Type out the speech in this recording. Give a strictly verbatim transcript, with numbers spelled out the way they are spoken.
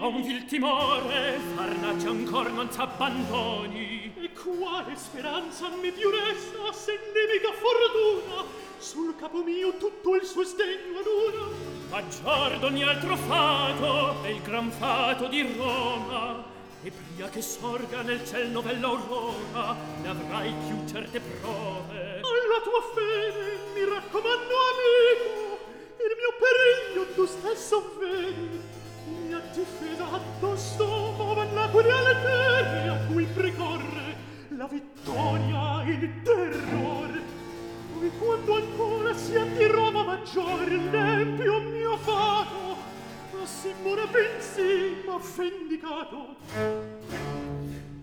ho un vil timore, farnace ancor non s'abbandoni. E quale speranza mi più resta, se nemica fortuna sul capo mio tutto il suo sdegno aduna? Maggior d'ogni altro fato è il gran fato di Roma, e pria che sorga nel ciel novella aurora, ne avrai più certe prove. Alla tua fede mi raccomando, amico, il mio periglio tu stesso vedi. Mia difesa addosso muova la curiale terre a cui precorre la vittoria e il terrore. E quando ancora sia di Roma maggiore l'empio mio fato, a Simone pensi m'ha vendicato.